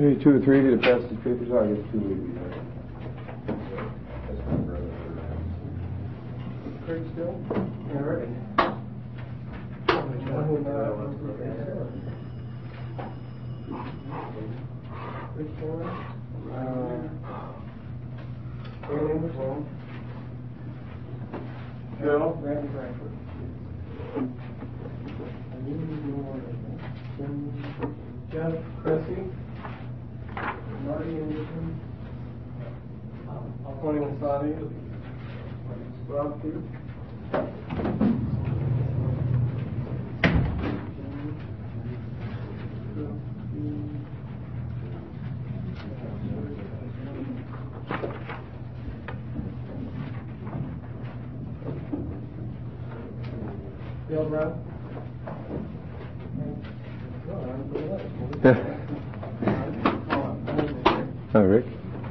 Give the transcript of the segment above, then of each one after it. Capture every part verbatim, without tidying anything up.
Maybe two or three to pass the papers out. I guess two would be there. Craig still? All right. Which one? Uh, Alien was one. Joe? Randy Frankfurt. Jeff Cressy. Marty Anderson. Tony Wasabi. Rob Peter. Bill Brown. Oh, Rick.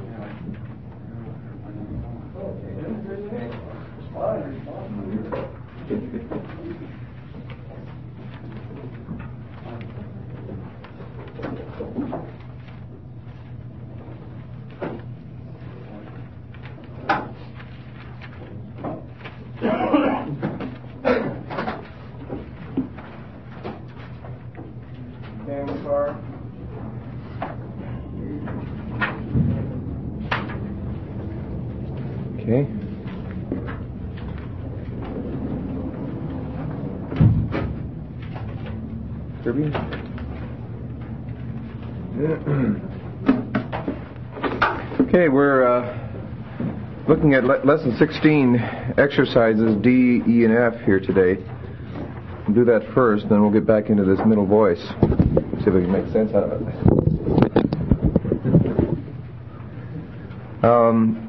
Okay. Kirby? Okay, we're uh, looking at le- lesson sixteen exercises D, E, and F here today. We'll do that first, then we'll get back into this middle voice. See if we can make sense out of it. Um,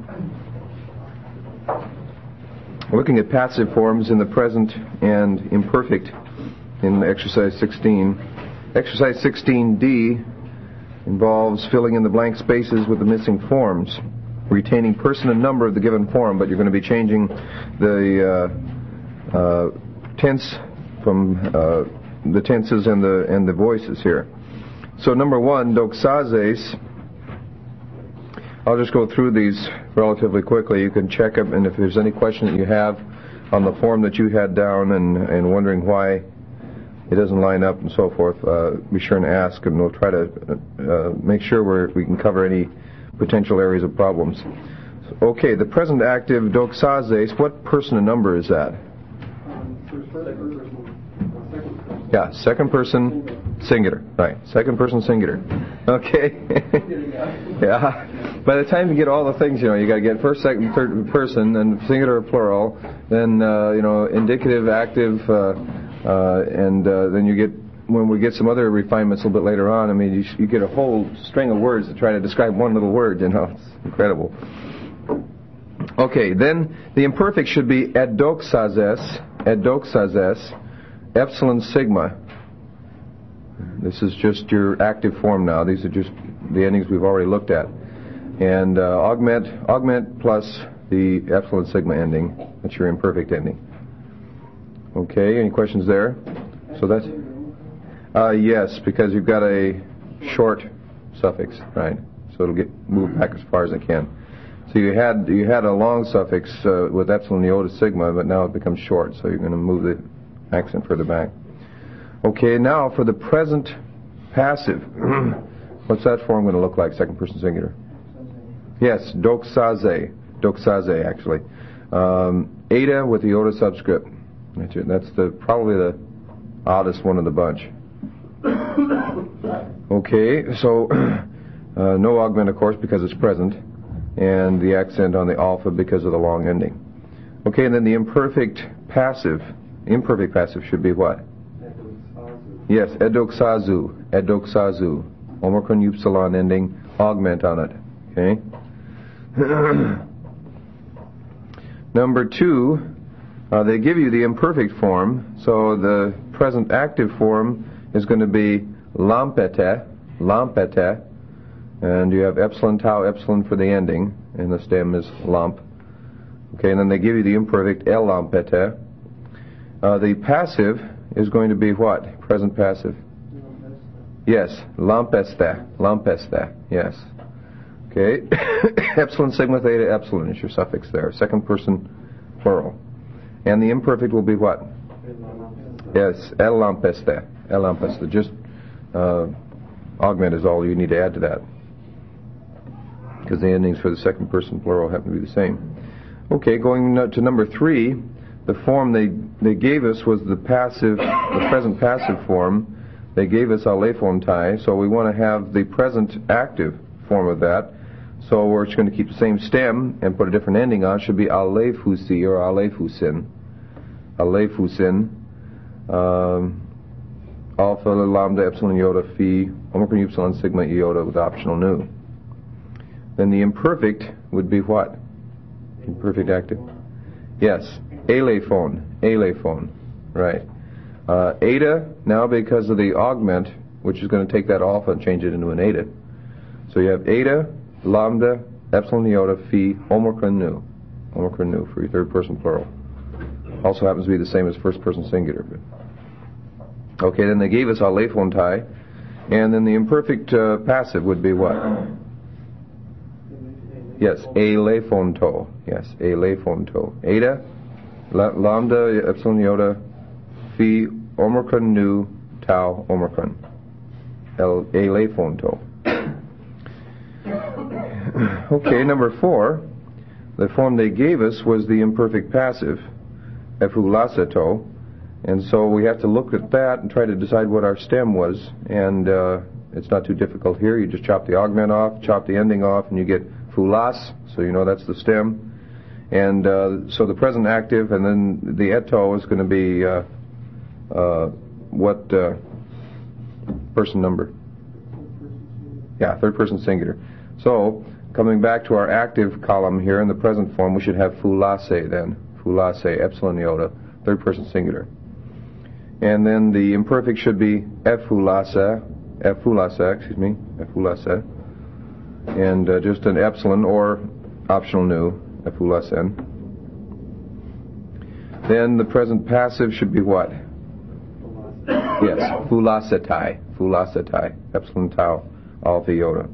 looking at passive forms in the present and imperfect in exercise sixteen. Exercise sixteen D involves filling in the blank spaces with the missing forms, retaining person and number of the given form, but you're going to be changing the uh, uh, tense from uh, the tenses and the and the voices here. So number one, doxazes. I'll just go through these relatively quickly. You can check them, and if there's any question that you have on the form that you had down and, and wondering why it doesn't line up and so forth, uh, be sure and ask, and we'll try to uh, make sure we're, we can cover any potential areas of problems. Okay, the present active doxazes, what person and number is that? Yeah, second person singular. Right, second person singular. Okay. Yeah. By the time you get all the things, you know, you got to get first, second, third person, then singular, plural, then uh, you know, indicative, active, uh, uh, and uh, then you get, when we get some other refinements a little bit later on, I mean, you, you get a whole string of words to try to describe one little word. You know, it's incredible. Okay, then the imperfect should be edoxazes, edoxazes, epsilon sigma. This is just your active form now. These are just the endings we've already looked at. And uh, augment, augment plus the epsilon sigma ending. That's your imperfect ending. Okay, any questions there? So that's, uh, yes, because you've got a short suffix, right? So it'll get moved back as far as it can. So you had you had a long suffix uh, with epsilon iota sigma, but now it becomes short, so you're going to move the accent further back. Okay, now for the present passive. What's that form going to look like, second person singular? Yes, doxaze. Doxaze, actually. Um, eta with the iota subscript. That's the probably the oddest one of the bunch. Okay, so uh, no augment, of course, because it's present, and the accent on the alpha because of the long ending. Okay, and then the imperfect passive. Imperfect passive should be what? Yes, edoxazu. Edoxazu. Omicron upsilon ending, augment on it. Okay? Number two, uh, they give you the imperfect form, so the present active form is going to be lampete, lampete, and you have epsilon tau epsilon for the ending, and the stem is lamp. Okay, and then they give you the imperfect el lampete. Uh, the passive is going to be what? Present passive. Yes, lampeste, lampeste, yes. Okay, epsilon, sigma, theta, epsilon is your suffix there. Second person plural. And the imperfect will be what? Yes, el lampeste, el lampeste. Just uh, augment is all you need to add to that, because the endings for the second person plural happen to be the same. Okay, going to number three, the form they, they gave us was the passive, the present passive form. They gave us alephontai, so we want to have the present active form of that. So we're just going to keep the same stem and put a different ending on. It should be alephusi or alephusin. Alephusin. Um, alpha, lambda, epsilon, iota, phi, omicron, upsilon, sigma, iota with optional nu. Then the imperfect would be what? Imperfect active. Yes, alephone, alephone, right. Uh, eta, now because of the augment, which is going to take that alpha and change it into an eta. So you have eta, lambda, epsilon, iota, phi, omicron, nu. Omicron, nu for your third person plural. Also happens to be the same as first person singular. But okay, then they gave us alephontai, and then the imperfect uh, passive would be what? Yes, alephonto. Yes, alephonto. Eta, la, lambda, epsilon, iota, phi, omicron, nu, tau, omicron. El, alephonto. Okay, number four, the form they gave us was the imperfect passive, ephulaseto, and so we have to look at that and try to decide what our stem was, and uh, it's not too difficult here. You just chop the augment off, chop the ending off, and you get fulas, so you know that's the stem. And uh, so the present active, and then the eto is going to be uh, uh, what uh, person number? Yeah, third person singular. So coming back to our active column here in the present form, we should have fulase then. Fulase, epsilon iota, third person singular. And then the imperfect should be ephulase, ephulase, excuse me, ephulase, and uh, just an epsilon or optional nu, ephulasen. Then the present passive should be what? Yes, fulasetai, fulasetai, epsilon tau, alpha iota.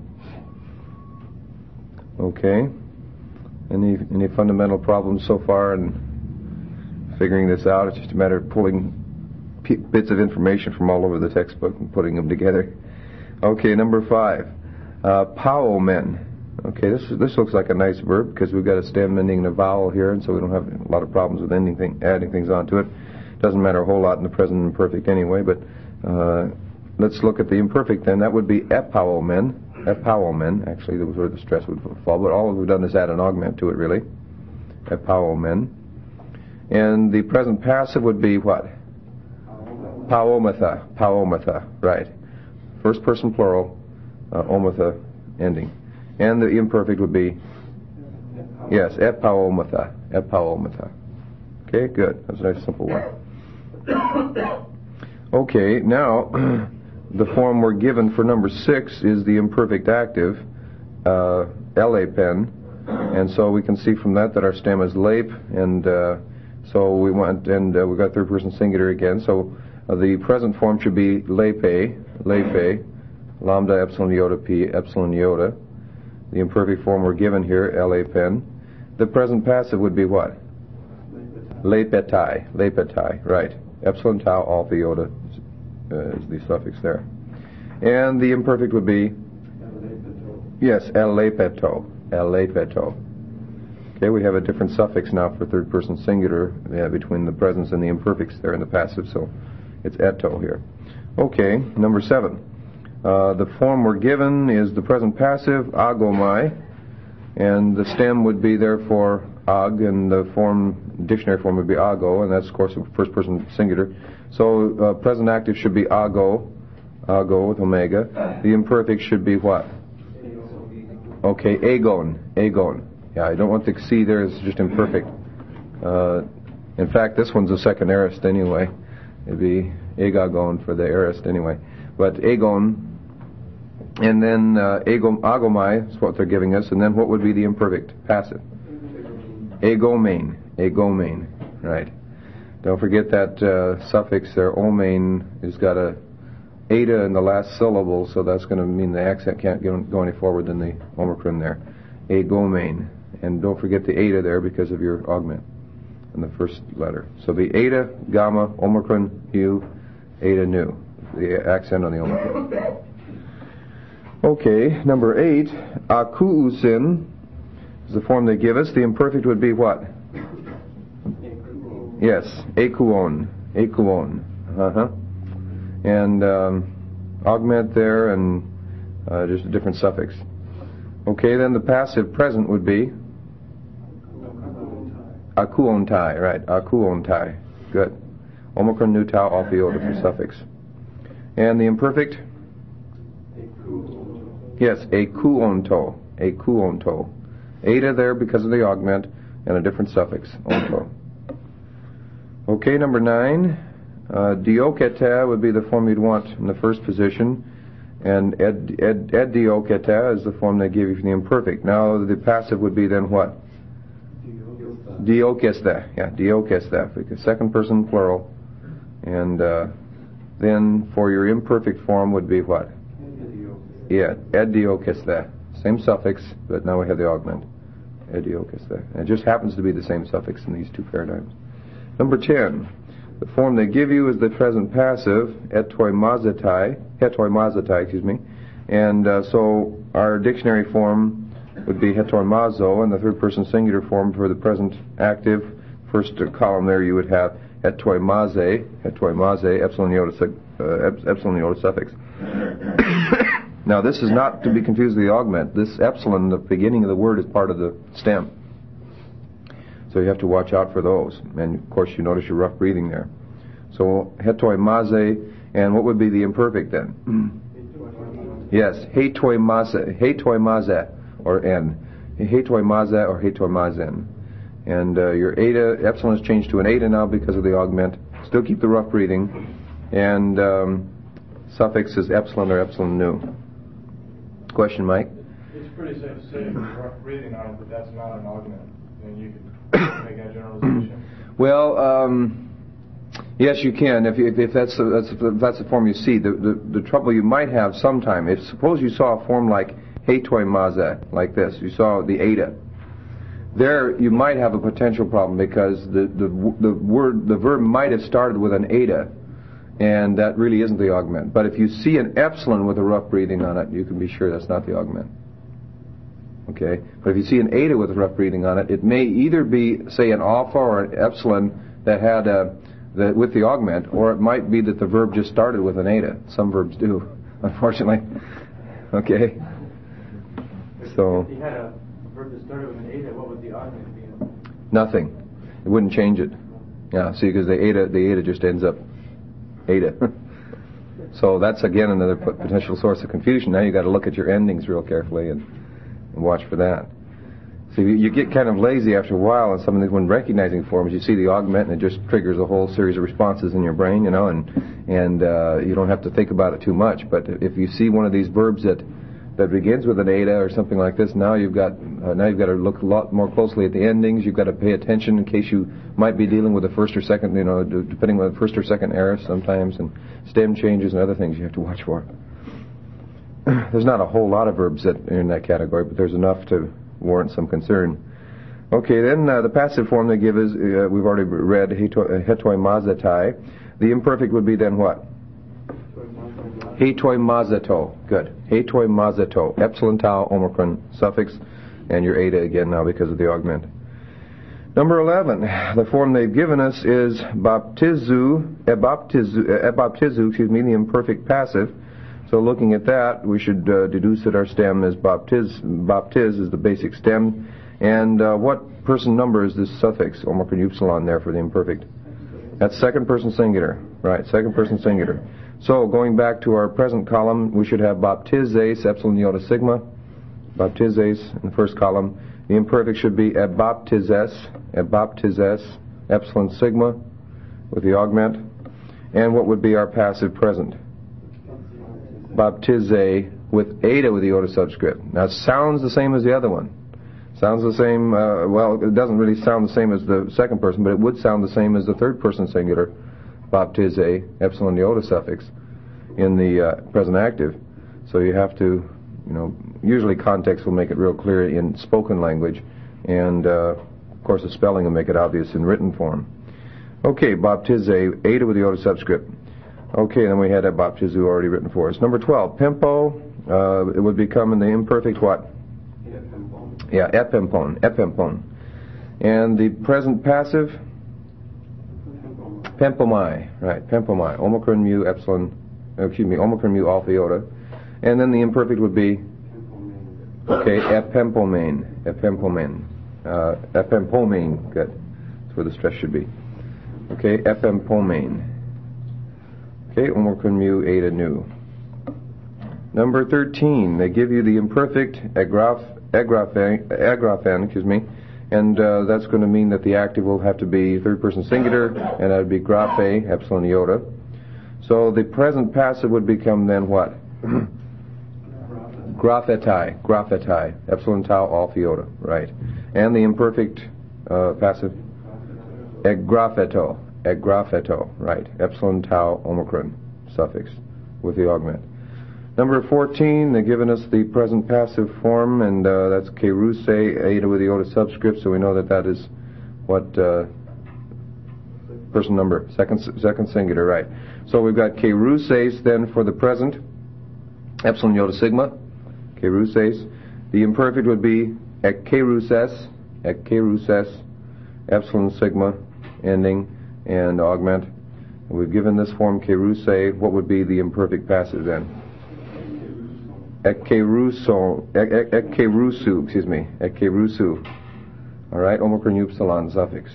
Okay. Any any fundamental problems so far in figuring this out? It's just a matter of pulling p- bits of information from all over the textbook and putting them together. Okay, number five, uh, paomen. Okay, this this looks like a nice verb because we've got a stem ending in a vowel here, and so we don't have a lot of problems with anything adding things onto it. Doesn't matter a whole lot in the present and imperfect anyway. But uh, let's look at the imperfect then. That would be epaomen. Epaomen, actually, that was where the stress would fall, but all we've done is add an augment to it, really. Epaomen. And the present passive would be what? Paomatha. Paomatha, right. First person plural, uh, omatha ending. And the imperfect would be, yes, epaomatha. Epaomatha. Okay, good. That's a nice simple one. Okay, now the form we're given for number six is the imperfect active, uh, elapen, and so we can see from that that our stem is lape, and uh, so we went and uh, we got third person singular again. So uh, the present form should be lepe, lepe, lambda epsilon iota p epsilon iota. The imperfect form we're given here, elapen. The present passive would be what? Lepetai, lepetai, right. Epsilon tau alpha iota uh, is the suffix there. And the imperfect would be, yes, elepeto, elepeto. Okay, we have a different suffix now for third person singular yeah, between the presents and the imperfects there in the passive, so it's eto here. Okay, number seven. Uh, the form we're given is the present passive, agomai, and the stem would be therefore ag, and the form, dictionary form would be ago, and that's of course a first person singular. So uh, present active should be ago, ago with omega. The imperfect should be what? Okay, agon, agon. Yeah, I don't want the C there, it's just imperfect. Uh, in fact, this one's a second aorist anyway. It'd be agagon for the aorist anyway. But agon, and then uh, agom, agomai is what they're giving us, and then what would be the imperfect passive? Agomain, agomain, right. Don't forget that uh, suffix there, omain, has got a eta in the last syllable, so that's going to mean the accent can't go, go any forward than the omicron there. Agomain. And don't forget the eta there because of your augment in the first letter. So the eta, gamma, omicron, u, eta, nu. The accent on the omicron. Okay, number eight, akuusin is the form they give us. The imperfect would be what? Yes, akuon. Akuon. Uh-huh. And um, augment there and uh, just a different suffix. Okay, then the passive present would be akuontai, right, akuontai. Good. Omicron, nu, tau, alpha, iota for suffix. And the imperfect? Yes, akuonto. Akuonto. Eta there because of the augment and a different suffix, onto. Okay, number nine, uh, dioketa would be the form you'd want in the first position, and ed, ed, ed dioketa is the form they give you for the imperfect. Now the passive would be then what? Diokesta. Yeah, diokesta, because second person plural. And uh, then for your imperfect form would be what? Yeah, ed diokesta. Same suffix, but now we have the augment. Ed diokesta. And it just happens to be the same suffix in these two paradigms. Number ten. The form they give you is the present passive, etoi mazetai, hetoi mazetai, excuse me. And uh, so our dictionary form would be hetoi mazo, and the third person singular form for the present active, first uh, column there you would have hetoi maze, hetoi maze, epsilon iota, uh, epsilon iota suffix. Now this is not to be confused with the augment. This epsilon, the beginning of the word, is part of the stem. So you have to watch out for those. And of course you notice your rough breathing there. So hetoi maze, and what would be the imperfect then? Yes, hetoi maze, hetoi maze, or n. Hetoi maze or hetoi mazen. And uh, your eta, epsilon is changed to an eta now because of the augment. Still keep the rough breathing. And um, suffix is epsilon or epsilon nu. Question, Mike? It's pretty safe to say if you're rough breathing on it, but that's not an augment. Then you could make a generalization. Well, um, yes, you can. If, you, if that's the, that's the, that's the form you see, the, the the trouble you might have sometime. If suppose you saw a form like hetoi maze, like this, you saw the eta. There, you might have a potential problem because the the the word the verb might have started with an eta, and that really isn't the augment. But if you see an epsilon with a rough breathing on it, you can be sure that's not the augment. Okay, but if you see an eta with a rough breathing on it, it may either be, say, an alpha or an epsilon that had a, the, with the augment, or it might be that the verb just started with an eta. Some verbs do, unfortunately. Okay. So. If you had a verb that started with an eta, what would the augment be? Nothing. It wouldn't change it. Yeah. See, because the eta, the eta just ends up eta. So that's again another potential source of confusion. Now you got to look at your endings real carefully and. And watch for that. So you, you get kind of lazy after a while on some of these, when recognizing forms, you see the augment and it just triggers a whole series of responses in your brain, you know, and and uh, you don't have to think about it too much. But if you see one of these verbs that that begins with an eta or something like this, now you've got uh, now you've got to look a lot more closely at the endings. You've got to pay attention in case you might be dealing with a first or second, you know, depending on the first or second aorist sometimes, and stem changes and other things you have to watch for. There's not a whole lot of verbs that are in that category, but there's enough to warrant some concern. Okay, then uh, the passive form they give is, uh, we've already read, hetoi mazetai. The imperfect would be then what? Hetoi mazeto. Good. Hetoi mazeto. Epsilon tau omicron suffix, and your eta again now because of the augment. Number eleven, the form they've given us is baptizu, ebaptizu, ebaptizu, excuse me, the imperfect passive. So looking at that, we should uh, deduce that our stem is baptiz. Baptiz is the basic stem. And uh, what person number is this suffix, omicron upsilon, there for the imperfect? That's second person singular. Right, second person singular. So going back to our present column, we should have baptizes, epsilon iota sigma. Baptizes in the first column. The imperfect should be ebaptizes, ebaptizes, epsilon sigma with the augment. And what would be our passive present? Baptize with eta with the iota subscript. Now it sounds the same as the other one. Sounds the same, uh, well, it doesn't really sound the same as the second person, but it would sound the same as the third person singular. Baptize, epsilon iota suffix. in the uh, present active. So you have to, you know, usually context will make it real clear in spoken language, and uh, of course the spelling will make it obvious in written form. Okay, baptize, Ada with the Iota subscript. Okay, then we had that baptizu already written for us. Number twelve, pempo, uh, it would become in the imperfect what? Epempon. Yeah, epempon, epempon. And the present passive? Pempomai, right, pempomai, omicron mu epsilon, excuse me, omicron mu alpha iota. And then the imperfect would be? Okay, epempomane, epempomane, uh, epempomane, good. That's where the stress should be. Okay, epempomane. Okay, omicron mu eta nu. Number thirteen, they give you the imperfect agraph, agraphan, agraphan, excuse me, and uh, that's going to mean that the active will have to be third person singular, and that would be graphe, epsilon iota. So the present passive would become then what? Graphetai, graphetai, epsilon tau alpha iota, right. And the imperfect uh, passive? Agrapheto, agrapheto, right. Epsilon tau omicron suffix with the augment. Number fourteen, they've given us the present passive form, and uh, that's keruse, Ada with the iota subscript, so we know that that is what uh, person number, second second singular, right. So we've got keruses then for the present, epsilon iota sigma, keruses. The imperfect would be ekkeruses, ekkeruses, epsilon sigma, ending, and augment. We've given this form keruse. What would be the imperfect passive then? Ekkeruso, ekkerusu, excuse me, ekkerusu. All right, omicron upsilon suffix.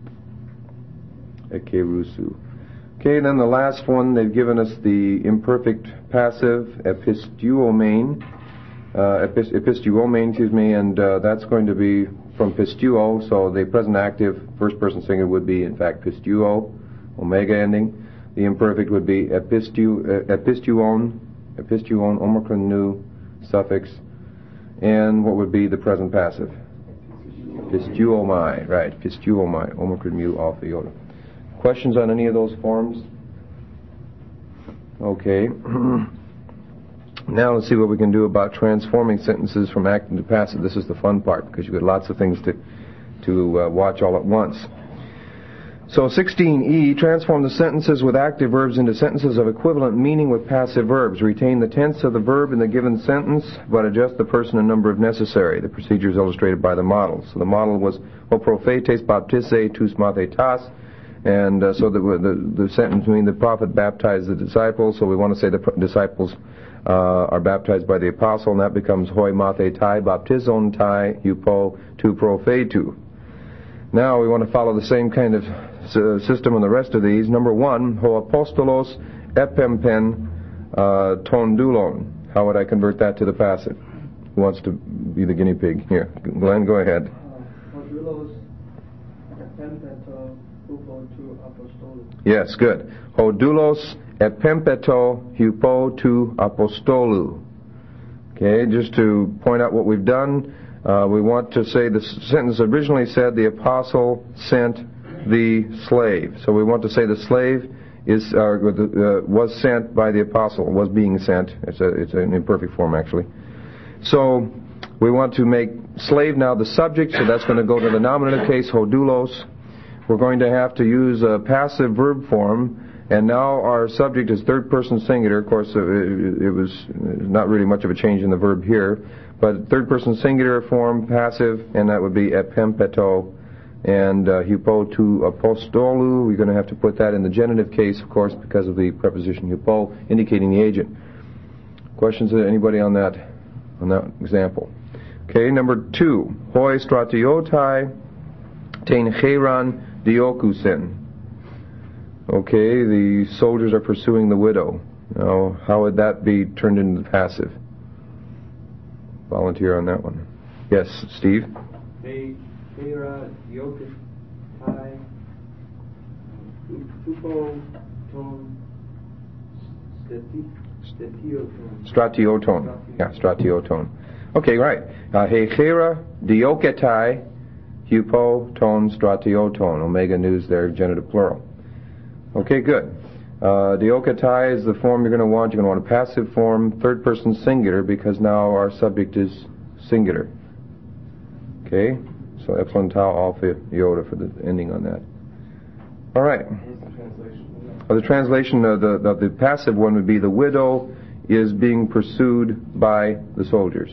Ekkerusu. Okay, then the last one, they've given us the imperfect passive, epistuomane, uh, epis, epistuomane, excuse me, and uh, that's going to be from pistuo, so the present active first person singular would be in fact pistuo, omega ending. The imperfect would be epistu, uh, epistuon, epistuon, omicron nu suffix, and what would be the present passive? Pistuomai, right, pistuomai, omicron mu alpha iota. Questions on any of those forms? Okay. Now let's see what we can do about transforming sentences from active to passive. This is the fun part, because you've got lots of things to, to uh, watch all at once. So sixteen E, transform the sentences with active verbs into sentences of equivalent meaning with passive verbs. Retain the tense of the verb in the given sentence, but adjust the person and number if necessary. The procedure is illustrated by the model. So the model was, O prophetes baptise tus mathetas, and uh, so the, the, the sentence means the prophet baptized the disciples, so we want to say the disciples uh, are baptized by the apostle, and that becomes hoi mathetai baptizon tai hupo tu prophetu. Now we want to follow the same kind of uh, system on the rest of these. Number one, ho apostolos epempen uh, tondulon. How would I convert that to the passive? Who wants to be the guinea pig? Here, Glenn, go ahead. Yes, good. Hodulos epempeto hupo tu apostolu. Okay, just to point out what we've done, uh, we want to say the sentence originally said the apostle sent the slave. So we want to say the slave is uh, uh, was sent by the apostle, was being sent. It's a it's an imperfect form actually. So we want to make slave now the subject, so that's going to go to the nominative case, hodulos. We're going to have to use a passive verb form, and now our subject is third person singular. Of course, it, it was not really much of a change in the verb here, but third person singular form, passive, and that would be epempeto, and uh, hupo tu apostolu. We're going to have to put that in the genitive case, of course, because of the preposition hupo, indicating the agent. Questions of anybody on that, on that example? Okay, number two, hoi stratiotai tein cheran diokusen. Okay, the soldiers are pursuing the widow. Now, how would that be turned into the passive? Volunteer on that one. Yes, Steve? They, Kera, Diokutai, Tupo, Ton, Stratioton. Stratioton. Yeah, stratioton. Okay, right. He chera dioketai hupo ton stratioton. Omega news there, genitive plural. Okay, good. Uh, Diokatai is the form you're going to want. You're going to want a passive form, third person singular, because now our subject is singular. Okay? So epsilon tau alpha iota for the ending on that. All right. What's the translation? Uh, the translation of the, of the passive one would be the widow is being pursued by the soldiers.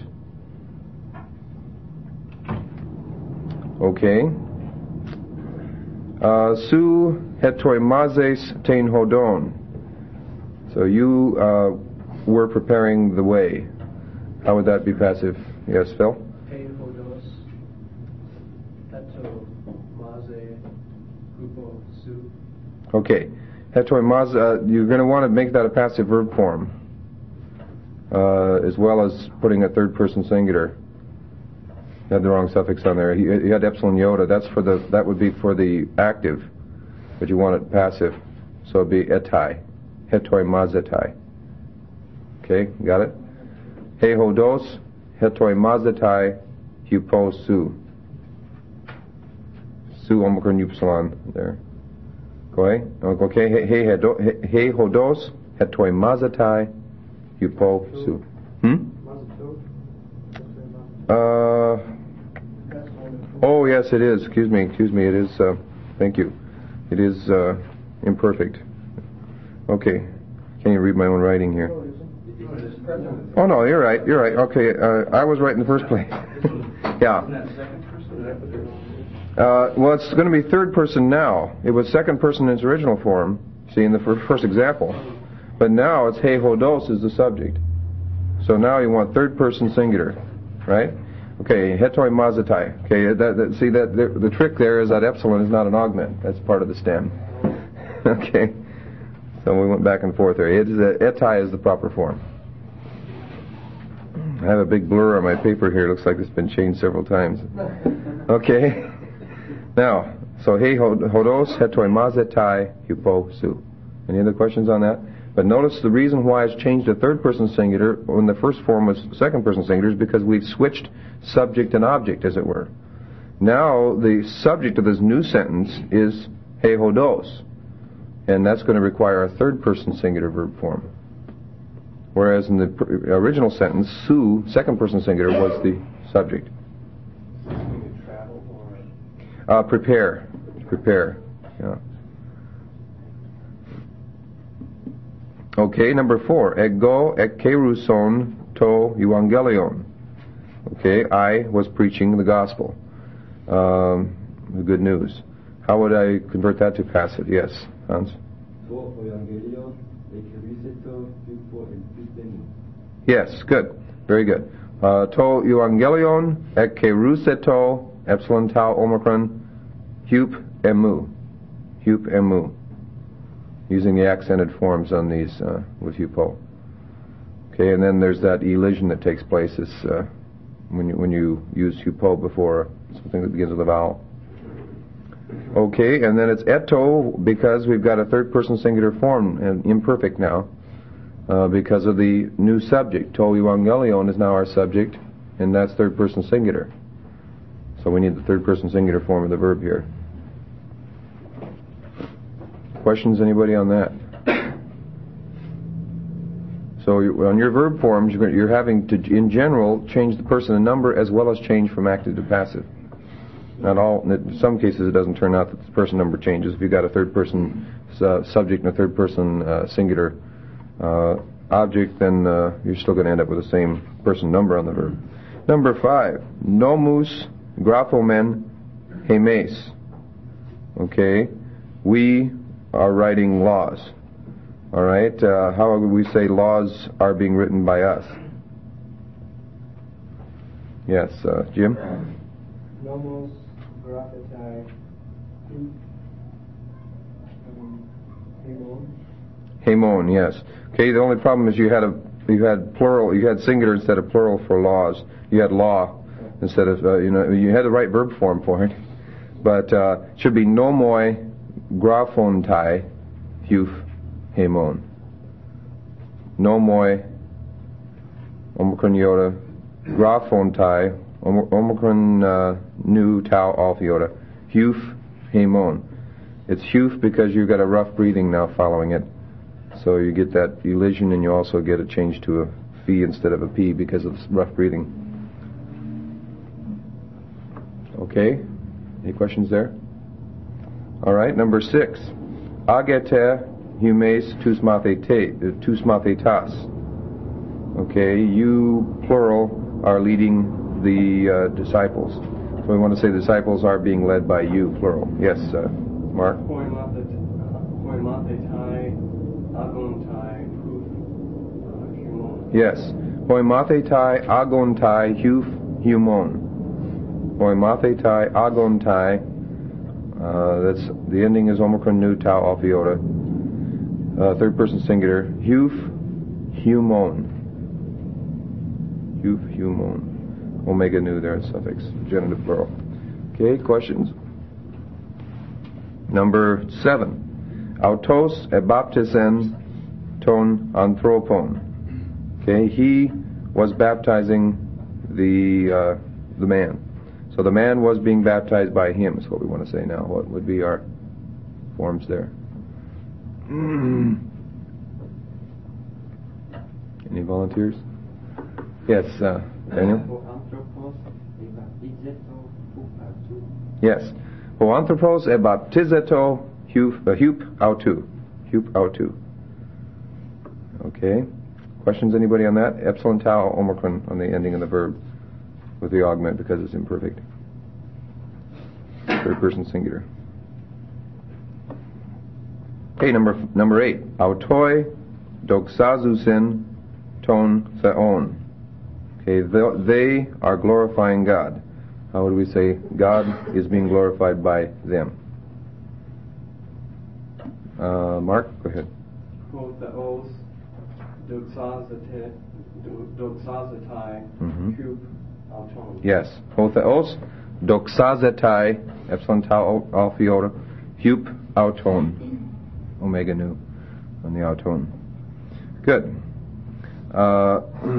Okay. Uh, Su hetoimazes tein hodon. So you uh, were preparing the way. How would that be passive? Yes, Phil? Tein hodos. Heto maze. Hupo su. Okay. Hetoimaz, uh, you're going to want to make that a passive verb form, uh, as well as putting a third person singular. You had the wrong suffix on there. You, you had epsilon iota. That's for the. That would be for the active, but you want it passive, so it'd be etai, hetoimazetai. Okay, got it. He hodos, hetoimazetai, hupo su. Su omicron upsilon there. Okay, okay. He hodos, hetoimazetai, hupo su. Hmm. Uh, oh yes, it is. Excuse me. Excuse me. It is. Uh, thank you. It is uh, imperfect. Okay. Can't even read my own writing here. Oh no, you're right. You're right. Okay. Uh, I was right in the first place. Yeah. Uh, well, it's going to be third person now. It was second person in its original form. See, in the fir- first example. But now it's he hodos is the subject. So now you want third person singular. Right? Okay, hetoi mazatai. Okay, that, that, see that the, the trick there is that epsilon is not an augment. That's part of the stem. Okay, so we went back and forth there. It is a, etai is the proper form. I have a big blur on my paper here. It looks like it's been changed several times. Okay, now so he hodos hetoi mazatai hupo su. Any other questions on that? But notice the reason why it's changed to third person singular when the first form was second person singular is because we've switched subject and object, as it were. Now the subject of this new sentence is he hodos, and that's going to require a third person singular verb form. Whereas in the pr- original sentence, su, second person singular, was the subject. Uh, prepare, prepare. Yeah. Okay, number four. Ego ekkeruson to evangelion. Okay, I was preaching the gospel. Um, the good news. How would I convert that to passive? Yes, Hans? Yes, good. Very good. Uh, to evangelion ekkeruseto epsilon tau omicron hup emu. Hup emu. Using the accented forms on these uh, with hupo. Okay, and then there's that elision that takes place is, uh, when you when you use hupo before something that begins with a vowel. Okay, and then it's eto because we've got a third person singular form and imperfect now uh, because of the new subject. To evangelion is now our subject, and that's third person singular. So we need the third person singular form of the verb here. Questions, anybody on that? So you, on your verb forms, you're, you're having to, in general, change the person and number as well as change from active to passive. Not all. In some cases, it doesn't turn out that the person number changes. If you've got a third person uh, subject and a third person uh, singular uh, object, then uh, you're still going to end up with the same person number on the verb. Number five, nomus graphomen hemes. Okay, we are writing laws. All right, uh, how would we say laws are being written by us? Yes, uh, Jim? Nomos graphetai hemon. Hemon, yes. Okay, the only problem is you had a you had plural, you had singular instead of plural for laws. You had law instead of, uh, you know, you had the right verb form for it. But uh, it should be nomoi graphontai huf hemon. Nomoi omicron iota graphontai omicron uh, nu tau alpha iota huf hemon. It's huf because you've got a rough breathing now following it. So you get that elision, and you also get it changed to a phi instead of a p because of rough breathing. Okay? Any questions there? All right, number six. Agete humes tus mathetas. Okay, you, plural, are leading the uh, disciples. So we want to say the disciples are being led by you, plural. Yes, uh, Mark? Yes. Poimathetai agontai huf humon. Poimathetai agontai. Uh, that's the ending is omicron nu tau alpha iota. Uh, third person singular. Huf humon. Huf humon. Omega nu there, suffix. Genitive plural. Okay, questions? Number seven. Autos ebaptisen ton anthropon. Okay, he was baptizing the uh, the man. So the man was being baptized by him is what we want to say now. What would be our forms there? Any volunteers? Yes, uh, Daniel? Yes. O anthropos e baptizeto hup autu. Hup autu. Okay. Questions, anybody on that? Epsilon tau omicron on the ending of the verb with the augment because it's imperfect. Third person singular. Okay, number number eight. Autoi doxazusin ton theon. Okay, they are glorifying God. How would we say God is being glorified by them? Uh, Mark, go ahead. Theos doxazetai hup auton. Yes. Theos doxazetai epsilon tau alpha iota hup auton. Omega nu on the auton. Good. Uh,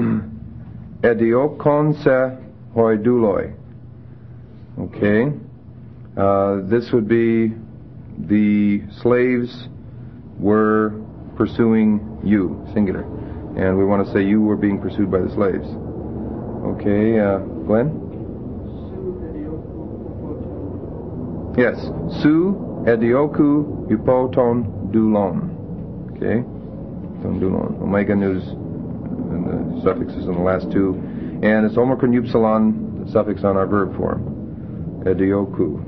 Ediokonse hoiduloi. Okay. Uh, this would be the slaves were pursuing you, singular. And we want to say you were being pursued by the slaves. Okay, uh, Glenn? Yes. Su edioku upoton dulon. Okay. Ton dulon. Omega news, and the suffix is in the last two. And it's omicron upsilon, the suffix on our verb form. Edioku.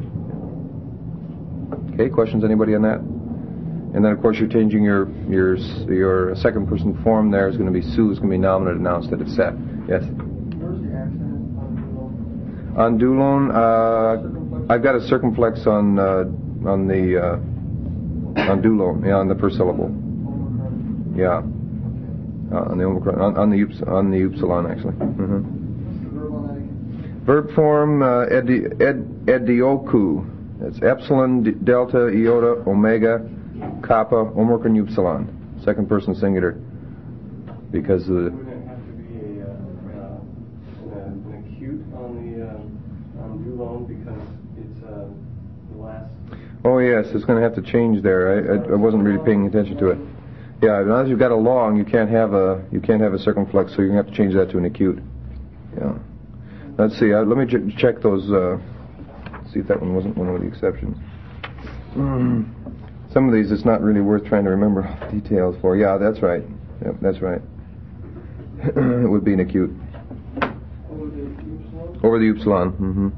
Okay, questions, anybody on that? And then, of course, you're changing your your your second person form there is going to be su, is going to be nominative now instead of set. Yes? Where's the accent on On dulon, uh, I've got a circumflex on uh, on the uh, on dulon, yeah, on the first syllable. Yeah, uh, on the omicron, on, on the ups, on the upsilon actually. Mm-hmm. What's the verb on that again? Verb form uh, edi, ed, edioku. That's epsilon, d- delta, iota, omega, kappa, omicron upsilon. Second person singular. Because of the. Wouldn't it have to be a, uh, uh, an acute on the uh, on dulon because it's uh, the last. Oh yes, it's going to have to change there. I, I, I wasn't really paying attention to it. Yeah, now that you've got a long, you can't have a you can't have a circumflex, so you're going to have to change that to an acute. Yeah. Let's see. Uh, let me ch- check those. Uh, see if that one wasn't one of the exceptions. Mm. Some of these, it's not really worth trying to remember details for. Yeah, that's right. Yep, that's right. It would be an acute. Over the upsilon? Over the upsilon. Mm-hmm.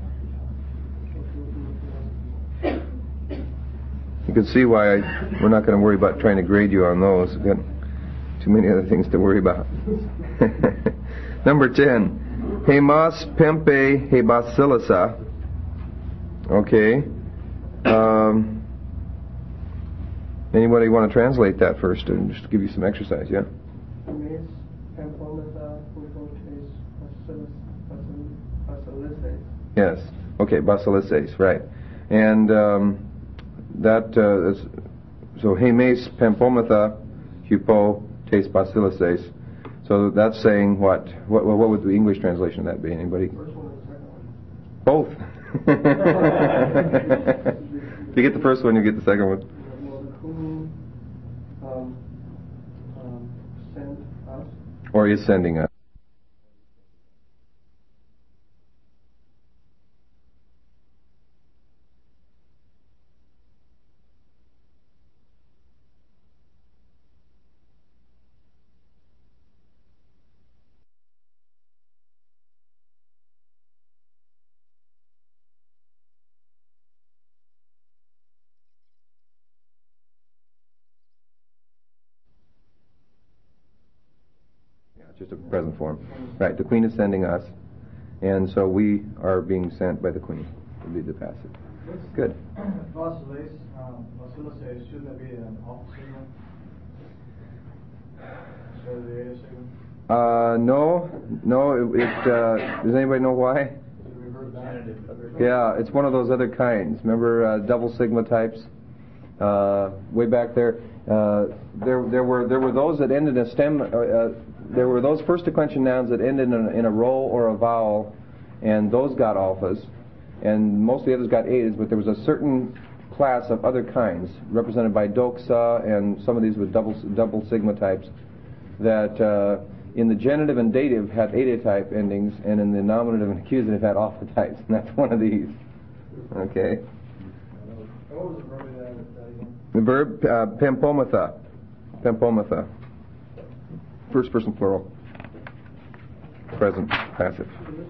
You can see why I, we're not going to worry about trying to grade you on those. We've got too many other things to worry about. Number ten. Hemas pempe hebasilisa. Okay. Um, anybody want to translate that first and just give you some exercise, yeah? Mes pempometa hupotes basilises. Yes. Okay, basilises, right. And um, that, uh, is, so hemes pempometa hupo tes basilises. So that's saying what? What, what would the English translation of that be? Anybody? First one or the second one? Both. If you get the first one, you get the second one. Well, the whom, um, Or is sending us. Just a present form. Right, the Queen is sending us, and so we are being sent by the Queen, would be the passive. Good. Vasilis, um, Vasilis says, shouldn't that be an off signal instead of the eta signal? Uh, no, no, it, it uh, does anybody know why? Yeah, it's one of those other kinds. Remember uh, double sigma types? Uh, way back there, uh, there there were there were those that ended in a stem. Uh, uh, there were those first declension nouns that ended in a, in a roll or a vowel, and those got alphas, and most of the others got etas. But there was a certain class of other kinds, represented by doxa and some of these with double double sigma types, that uh, in the genitive and dative had eta type endings, and in the nominative and accusative had alpha types, and that's one of these. Okay. What was the verb of that again? The verb uh, pempomatha, pempomatha, first person plural, present passive.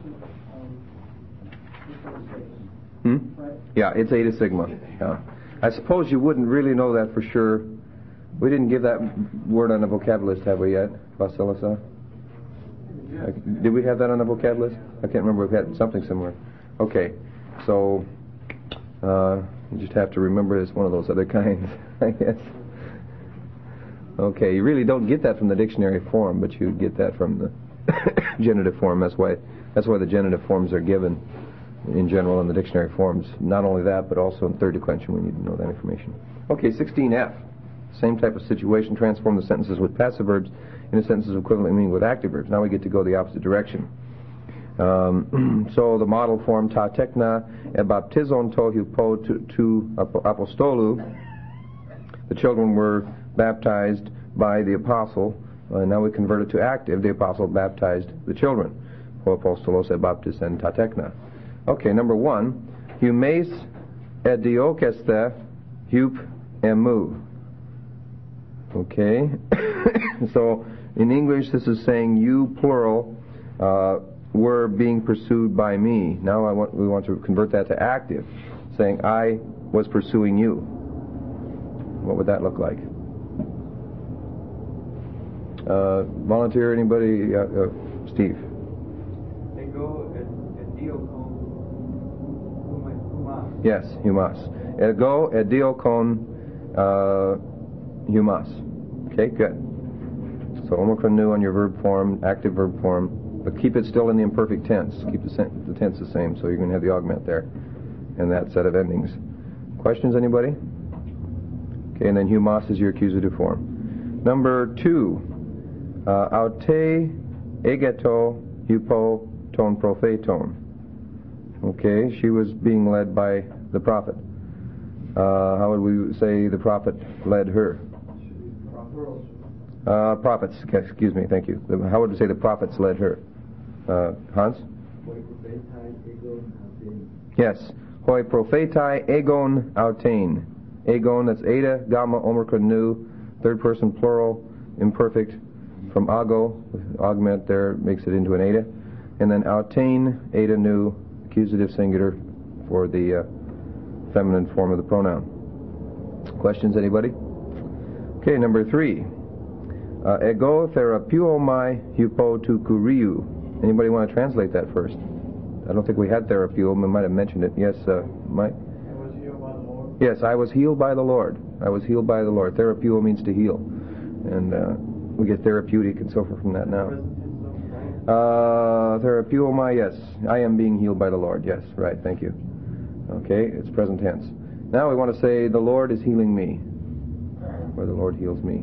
Hmm? Yeah, it's eta sigma. Yeah. I suppose you wouldn't really know that for sure. We didn't give that word on the vocab list, have we yet, Vasilisa? Uh, did we have that on the vocab list? I can't remember. We had something similar. Okay, so uh, you just have to remember it's one of those other kinds, I guess. Okay, you really don't get that from the dictionary form, but you get that from the genitive form. That's why that's why the genitive forms are given in general in the dictionary forms. Not only that, but also in third declension we need to know that information. Okay, sixteen F. Same type of situation. Transform the sentences with passive verbs into sentences of equivalent meaning with active verbs. Now we get to go the opposite direction. Um, so the model form ta tekna ebaptizon to hupo to apostolu. The children were baptized by the apostle. Uh, now we convert it to active. The apostle baptized the children. Ho apostolos ebaptisen ta tekna. Okay, number one. Humes ediokeste hup emu. Okay, so in English this is saying you plural uh, were being pursued by me. Now I want, we want to convert that to active, saying I was pursuing you. What would that look like? Uh, volunteer, anybody? Uh, uh, Steve. Ego ediokon humas. Yes, humas. Ego ediokon uh, humas. Okay, good. So omicron nu on your verb form, active verb form, but keep it still in the imperfect tense. Keep the, sen- the tense the same, so you're going to have the augment there and that set of endings. Questions, anybody? Okay, and then humas is your accusative form. Number two, uh, aute egeto hupo ton propheton. Okay, she was being led by the prophet. Uh, how would we say the prophet led her? Uh, prophets, excuse me, thank you. How would we say the prophets led her? Uh, Hans? Yes. Hoi prophetai egon autein. Egon, that's eta, gamma, omicron nu, third person plural, imperfect, from ago, augment there makes it into an eta. And then autein, eta nu, accusative singular for the uh, feminine form of the pronoun. Questions, anybody? Okay, number three. Uh, ego therapiomai hupo tu kuriu. Anybody want to translate that first? I don't think we had therapio. We might have mentioned it. Yes, uh, Mike? I was healed by the Lord. Yes, I was healed by the Lord. I was healed by the Lord. Therapio means to heal. And uh, we get therapeutic and so forth from that now. Uh, therapiomai, yes. I am being healed by the Lord. Yes, right, thank you. Okay, it's present tense. Now we want to say, the Lord is healing me. Or the Lord heals me.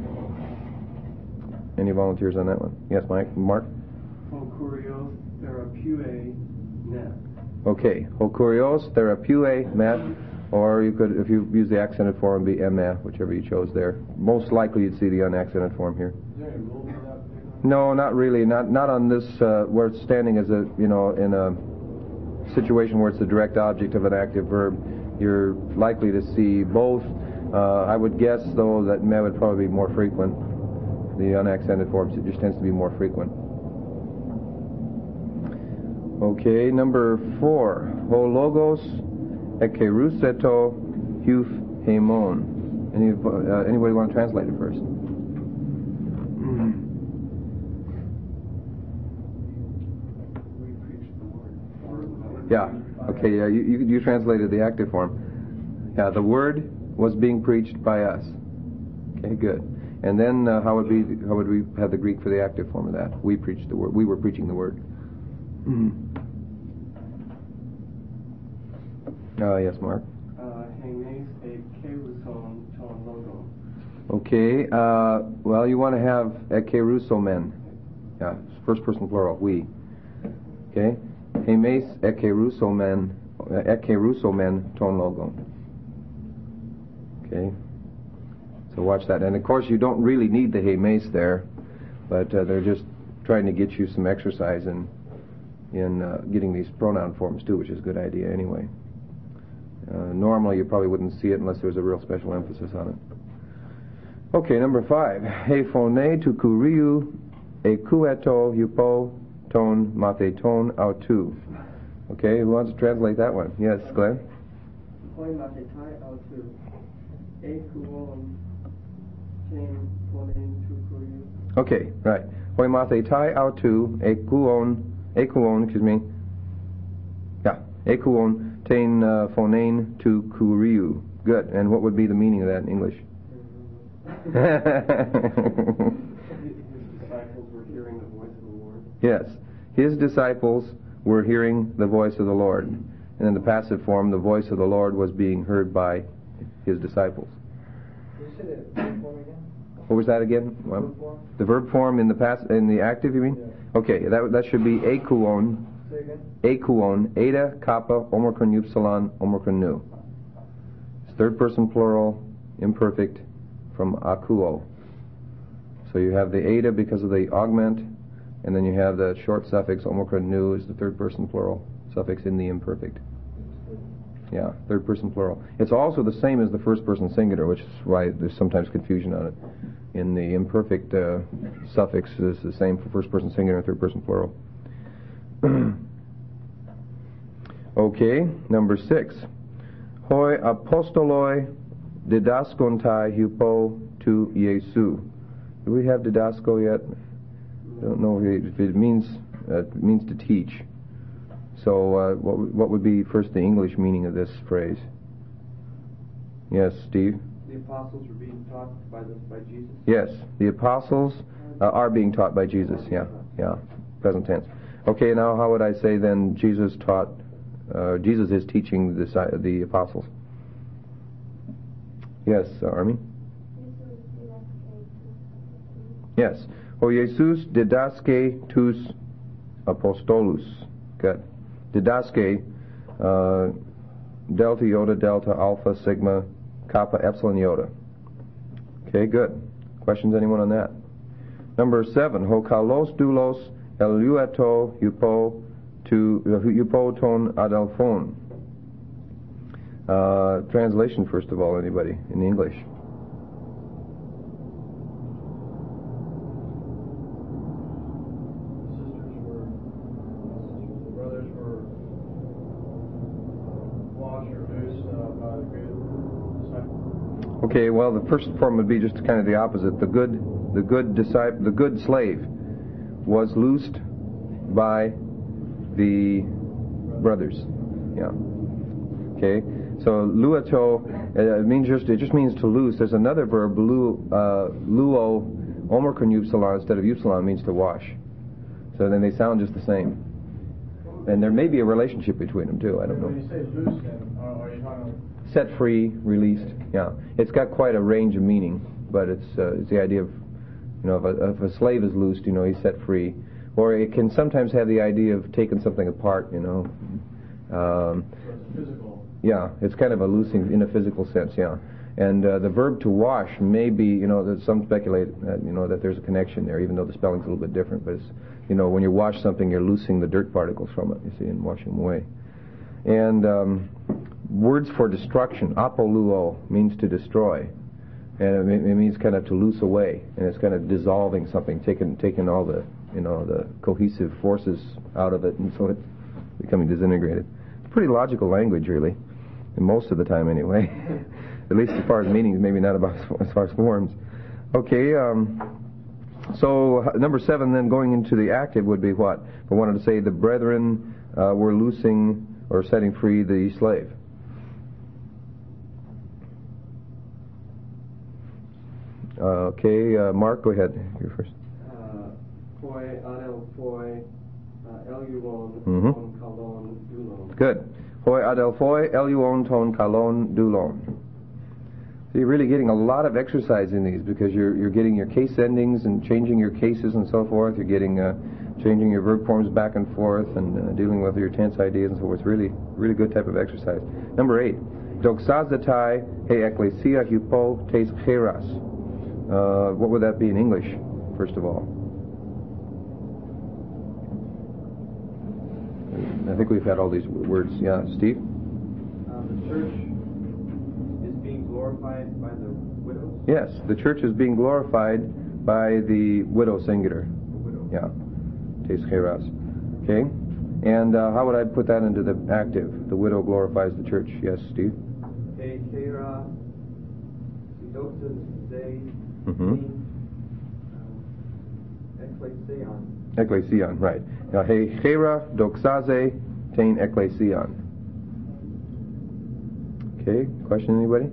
Any volunteers on that one? Yes, Mike? Mark? Hokurios therapue net. Okay. Hokurios therapue met. Or you could, if you use the accented form, be emme, whichever you chose there. Most likely you'd see the unaccented form here. Is there any rule for that particular? No, not really. Not not on this uh, where it's standing as a you know in a situation where it's the direct object of an active verb. You're likely to see both. Uh, I would guess though that me would probably be more frequent. The unaccented forms, it just tends to be more frequent. Okay, number four. Ho logos ekeruseto huf hemon. Any uh, anybody want to translate it first? Yeah. Okay. Yeah. You, you you translated the active form. Yeah. The word was being preached by us. Okay. Good. And then uh, how would we how would we have the Greek for the active form of that? We preached the word. We were preaching the word. Mm-hmm. Uh, yes, Mark. Okay. Uh, well, you want to have ekerusomen. Yeah. First person plural. We. Okay. Hemes ekerusomen, ekerusomen ton logo. Okay, so watch that. And of course, you don't really need the hemes there, but uh, they're just trying to get you some exercise in in uh, getting these pronoun forms too, which is a good idea anyway. Uh, normally, you probably wouldn't see it unless there was a real special emphasis on it. Okay, number five. He phone tu kuriu ekueto hupo ton mate ton autu. Okay, who wants to translate that one? Yes, Glenn? Hoi mate tai autu. Ekuon ten ponen tu kuriu. Okay, right. Hoi mate tai autu ekuon ekuon, excuse me. Yeah, ekuon ten uh, phonein tu kuriu. Good. And what would be the meaning of that in English? Yes, his disciples were hearing the voice of the Lord. And in the passive form, the voice of the Lord was being heard by his disciples. What was that again? Well, the verb form in the pass in the active, you mean? Yeah. Okay, that that should be ekuon. Ekuon, eta, kappa, omicron, upsilon, omicron, nu. It's third person plural, imperfect, from akuo. So you have the eta because of the augment. And then you have the short suffix, omicron nu, is the third person plural suffix in the imperfect. Yeah, third person plural. It's also the same as the first person singular, which is why there's sometimes confusion on it. In the imperfect uh, suffix is the same for first person singular and third person plural. Okay, number six. Hoi apostoloi didaskontai hupo tu Jesu. Do we have didasko yet? I don't know if it means uh, it means to teach. So uh, what what would be first the English meaning of this phrase? Yes, Steve? The apostles were being taught by the, by Jesus? Yes, the apostles uh, are being taught by Jesus. Yeah, yeah, present tense. Okay, now how would I say then Jesus taught, uh, Jesus is teaching the, the apostles? Yes, uh, Army? Yes. O Jesus didaske tus apostolus. Good. Didaske, uh, delta iota delta alpha sigma kappa epsilon iota. Okay, good. Questions, anyone on that? Number seven. Ho kalos doulos elueto hupo to hupo ton adelphon. Uh, translation, first of all, anybody in English? Okay, well, the first form would be just kind of the opposite. The good, the good disciple, the good slave, was loosed by the brothers. Yeah. Okay. So luato, uh, it means just it just means to loose. There's another verb, lu, uh, luo, omicron upsilon instead of upsilon means to wash. So then they sound just the same. And there may be a relationship between them too. I don't know. When you say loose, then are you talking? Set free, released. Yeah, it's got quite a range of meaning, but it's uh, it's the idea of, you know, if a, if a slave is loosed, you know, he's set free, or it can sometimes have the idea of taking something apart, you know. Um, So it's physical. yeah, it's kind of a loosing in a physical sense. Yeah, And uh, the verb to wash may be, you know, that some speculate, uh, you know, that there's a connection there, even though the spelling's a little bit different. But it's, you know, when you wash something, you're loosening the dirt particles from it, you see, and washing them away. And um, words for destruction, apoluo, means to destroy. And it, it means kind of to loose away. And it's kind of dissolving something, taking taking all the, you know, the cohesive forces out of it, and so it's becoming disintegrated. It's pretty logical language, really, and most of the time anyway. At least as far as meanings, maybe not about as far as forms. Okay, um, so uh, number seven then going into the active would be what? If I wanted to say the brethren uh, were loosing or setting free the slave. Uh, okay, uh, Mark, go ahead. You're first. Poi, adelphoi, eluon, Mhm. ton, kalon, dulon. Good. Hoi adelphoi, eluon, ton, kalon, dulon. So you're really getting a lot of exercise in these because you're you're getting your case endings and changing your cases and so forth. You're getting uh, changing your verb forms back and forth and uh, dealing with your tense ideas and so forth. It's really really good type of exercise. Number eight. Doxazatai he ecclesia hupo tes cheras. Uh, what would that be in English, first of all? I think we've had all these words. Yeah, Steve? Uh, the church is being glorified by the widows. Yes, the church is being glorified by the widow singular. The widow. Yeah, tes cheras. Okay, and uh, how would I put that into the active? The widow glorifies the church. Yes, Steve? He chera, sidotas ze, Mm-hmm. ecclesian. Ecclesian, right. Now, he chera doxaze tain ecclesian. Okay, question anybody?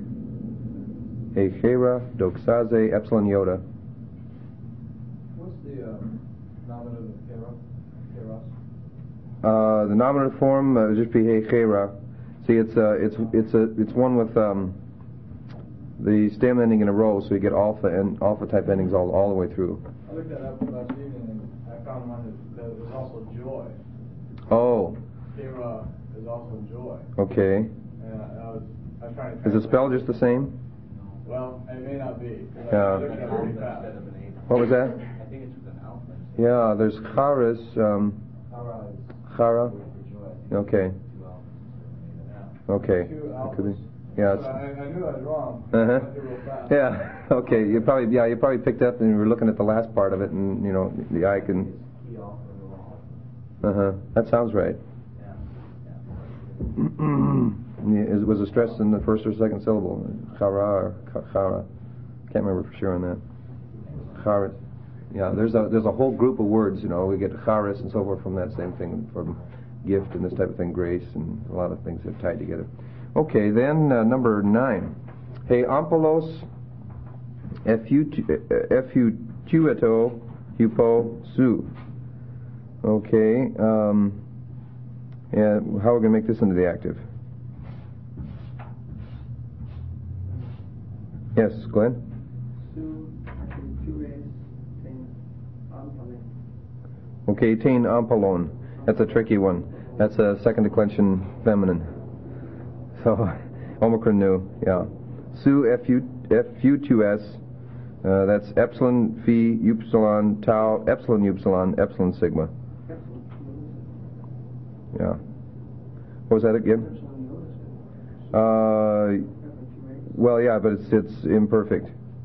He chera doxaze epsilon iota. What's the uh, nominative of Kera? Keros? Uh, the nominative form uh, would just be he chera. See, it's uh, it's it's a it's one with um, the stem ending in a row, so you get alpha and alpha type endings all all the way through. I looked that up last evening and I found one that, that was also joy. Oh, Kera is also joy. okay. And I, I was I was trying to. Is it spelled just the same? Well, it may not be. I Yeah. looked it up pretty fast. What was that? I think it's with an alpha. Yeah, there's charis, um, Kara is chara. For joy. Okay, Two alphas. okay. two That could be. alphas. Yeah. So I, I knew I was wrong. Uh I huh. went through real fast. Yeah. Okay. You probably yeah you probably picked up and you were looking at the last part of it, and you know the eye can. Key alpha or alpha. Uh huh. That sounds right. Yeah. Yeah. Yeah, is- was a stress in the first or second syllable? Chara or cha- chara? Can't remember for sure on that. Charis. Yeah. There's a there's a whole group of words. You know, we get charis and so forth from that same thing, from gift and this type of thing, grace, and a lot of things that tied together. Okay, then uh, number nine. He ampolos effutueto hupo su. Okay, um, and how are we going to make this into the active? Yes, Glenn? Su, two A's, ten, ampale. Okay, tain ampalon. That's a tricky one. That's a second declension feminine. So, Omicron nu, yeah. Su F-U-two-S, uh, that's epsilon phi upsilon tau epsilon upsilon epsilon sigma. Yeah. What was that again? Uh, well, yeah, but it's it's imperfect.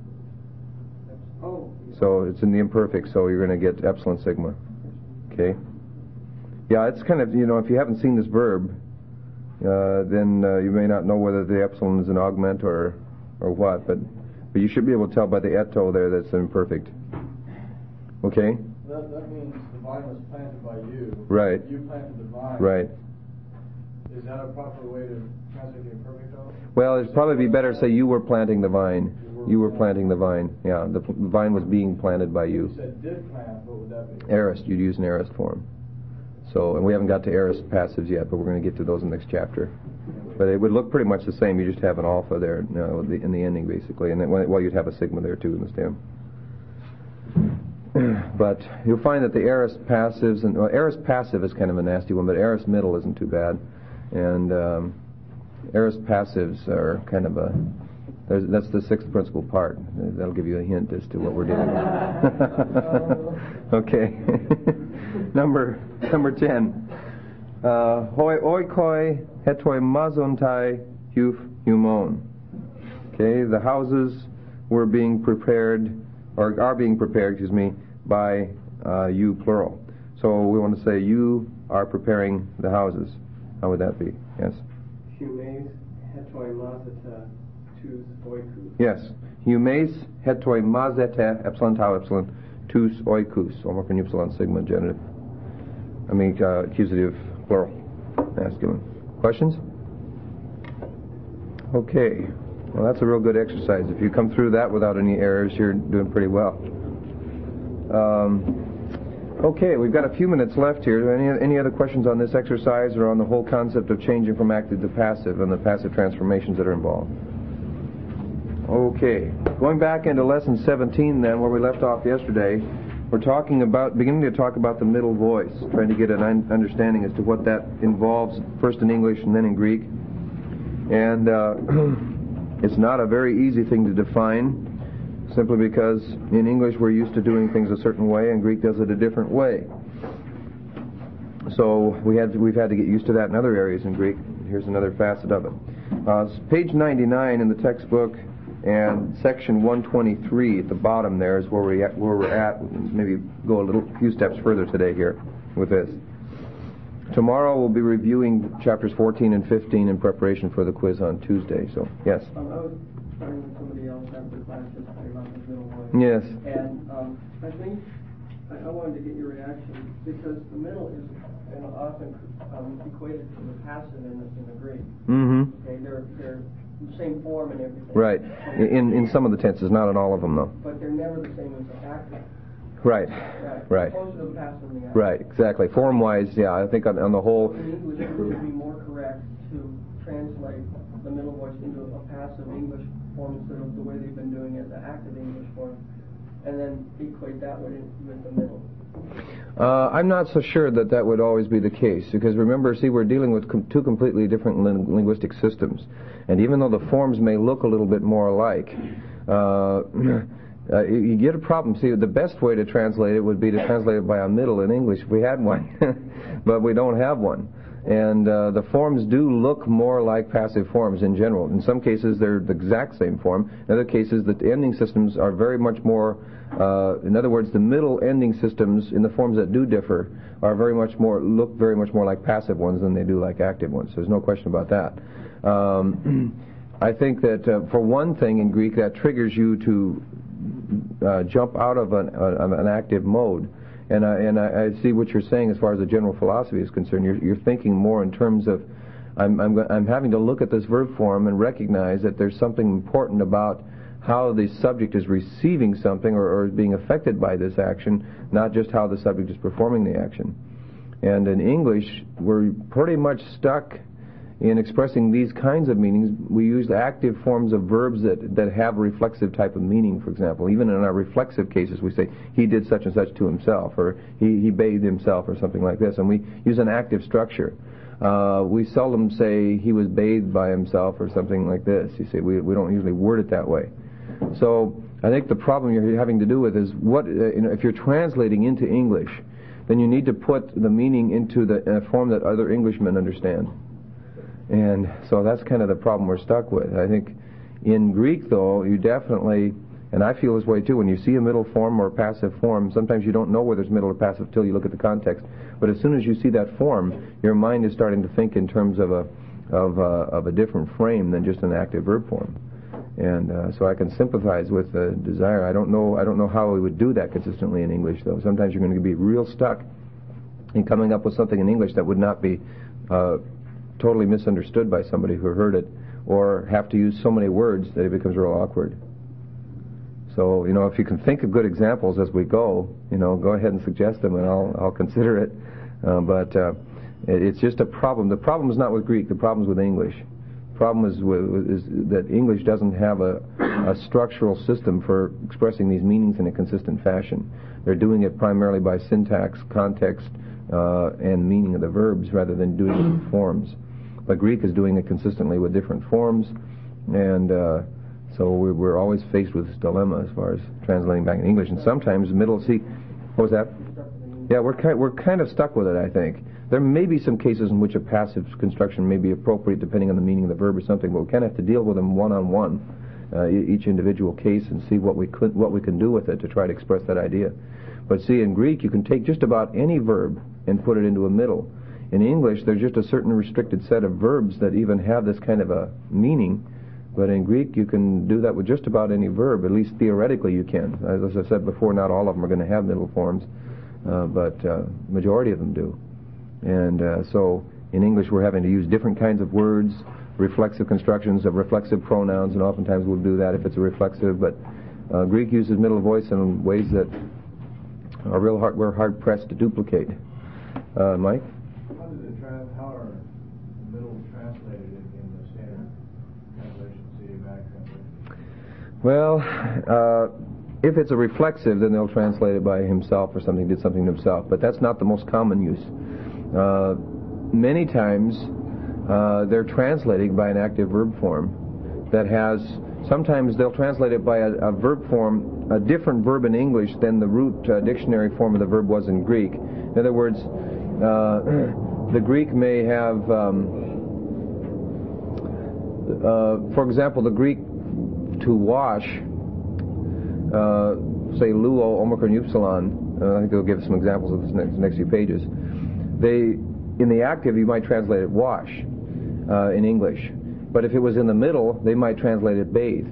Oh. So it's in the imperfect, so you're going to get epsilon sigma. Okay? Yeah, it's kind of, you know, if you haven't seen this verb, uh, then uh, you may not know whether the epsilon is an augment or or what, but but you should be able to tell by the eto there that it's imperfect. Okay? That, that means the vine was planted by you. Right. You planted the vine. Right. Is that a proper way to translate the imperfect though? Well, it'd probably be better to say you were planting the vine. You were planting the vine. Yeah, the, the vine was being planted by you. You said did plant, what would that be? Aorist, you'd use an aorist form. So, and we haven't got to aorist passives yet, but we're going to get to those in the next chapter. But it would look pretty much the same. You just have an alpha there, you know, in the ending, basically, and then well, you'd have a sigma there too in the stem. But you'll find that the aorist passives and well, aorist passive is kind of a nasty one, but aorist middle isn't too bad, and um, aorist passives are kind of a There's, that's the sixth principal part. That'll give you a hint as to what we're dealing with. Okay. number number ten. Uh, hoi oikoi hetoi mazontai huf humon. Okay, the houses were being prepared, or are being prepared, excuse me, by uh, you plural. So we want to say you are preparing the houses. How would that be? Yes. Humes hetoi mazeta tus oikus. Yes. Humes hetoi mazeta epsilon tau epsilon tus oikus. Omicron upsilon sigma genitive. I mean uh, accusative plural. Masculine. Questions? Okay. Well, that's a real good exercise. If you come through that without any errors, you're doing pretty well. Um, okay, we've got a few minutes left here. Any any other questions on this exercise or on the whole concept of changing from active to passive and the passive transformations that are involved? Okay, going back into lesson seventeen then, where we left off yesterday, we're talking about, beginning to talk about the middle voice, trying to get an un- understanding as to what that involves, first in English and then in Greek. And uh, it's not a very easy thing to define, simply because in English we're used to doing things a certain way and Greek does it a different way. So we had to, we've had to get used to that in other areas in Greek. Here's another facet of it. Uh, page ninety-nine in the textbook and section one twenty-three at the bottom there is where, we at, where we're at. Maybe go a little few steps further today here with this. Tomorrow we'll be reviewing chapters fourteen and fifteen in preparation for the quiz on Tuesday. So, yes? Um, I was talking with somebody else after class yesterday about the middle voice. Yes. And um, I think I, I wanted to get your reaction because the middle is you know, often um, equated to the passive in the, in the Greek. Mm-hmm. Okay, they're they're the same form and everything. Right. In in some of the tenses, not in all of them, though. But they're never the same as the active. Right. Right. Right. Closer to the passive than the active. Right. Exactly. Form-wise, yeah. I think on, on the whole. In English, it would be more correct to translate the middle voice into a passive English form instead of the way they've been doing it, the active English form, and then equate that with, with the middle. Uh, I'm not so sure that that would always be the case, because remember, see, we're dealing with com- two completely different ling- linguistic systems, and even though the forms may look a little bit more alike, uh, uh, you, you get a problem. See, the best way to translate it would be to translate it by a middle in English if we had one, but we don't have one. And uh, the forms do look more like passive forms in general. In some cases, they're the exact same form. In other cases, the ending systems are very much more, uh, in other words, the middle ending systems in the forms that do differ are very much more, look very much more like passive ones than they do like active ones. There's no question about that. Um, I think that uh, for one thing in Greek, that triggers you to uh, jump out of an, uh, an active mode. And I, and I, I see what you're saying as far as the general philosophy is concerned. You're, you're thinking more in terms of, I'm, I'm, I'm having to look at this verb form and recognize that there's something important about how the subject is receiving something or, or is being affected by this action, not just how the subject is performing the action. And in English, we're pretty much stuck in expressing these kinds of meanings. We use the active forms of verbs that, that have a reflexive type of meaning, for example. Even in our reflexive cases, we say, he did such and such to himself, or he, he bathed himself, or something like this. And we use an active structure. Uh, we seldom say he was bathed by himself, or something like this. You see, we, we don't usually word it that way. So I think the problem you're having to do with is, what uh, you know, if you're translating into English, then you need to put the meaning into the uh, form that other Englishmen understand. And so that's kind of the problem we're stuck with. I think in Greek, though, you definitely, and I feel this way too, when you see a middle form or a passive form, sometimes you don't know whether it's middle or passive until you look at the context. But as soon as you see that form, your mind is starting to think in terms of a of a, of a different frame than just an active verb form. And uh, so I can sympathize with the desire. I don't know I don't know how we would do that consistently in English, though. Sometimes you're going to be real stuck in coming up with something in English that would not be uh, totally misunderstood by somebody who heard it, or have to use so many words that it becomes real awkward. So, you know, if you can think of good examples as we go, you know, go ahead and suggest them, and I'll I'll consider it. Uh, but uh, it, it's just a problem. The problem is not with Greek. The problem is with English. The problem is, with, is that English doesn't have a, a structural system for expressing these meanings in a consistent fashion. They're doing it primarily by syntax, context, uh, and meaning of the verbs rather than doing it in forms. But Greek is doing it consistently with different forms, and uh, So we're, we're always faced with this dilemma as far as translating back in English. And sometimes middle, see, what was that? Yeah, we're kind, we're kind of stuck with it, I think. There may be some cases in which a passive construction may be appropriate depending on the meaning of the verb or something, but we kind of have to deal with them one-on-one, uh, each individual case, and see what we could, what we can do with it to try to express that idea. But see, in Greek, you can take just about any verb and put it into a middle. In English, there's just a certain restricted set of verbs that even have this kind of a meaning. But in Greek, you can do that with just about any verb. At least theoretically you can. As I said before, not all of them are going to have middle forms, uh, but uh, majority of them do. And uh, so in English, we're having to use different kinds of words, reflexive constructions of reflexive pronouns, and oftentimes we'll do that if it's a reflexive. But uh, Greek uses middle voice in ways that are real hard, we're hard pressed to duplicate. Uh, Mike? How did it trans? How are the middle translated in, in the standard translation, C D Mac translation? Well, uh, if it's a reflexive, then they'll translate it by himself or something, did something to himself. But that's not the most common use. Uh, many times, uh, they're translating by an active verb form that has. Sometimes they'll translate it by a, a verb form, a different verb in English than the root uh, dictionary form of the verb was in Greek. In other words, uh, the Greek may have, um, uh, for example, the Greek to wash, uh, say luo, omicron, upsilon. Uh, I think they'll give some examples of this next, next few pages. They, in the active, you might translate it wash uh, in English. But if it was in the middle, they might translate it bathe.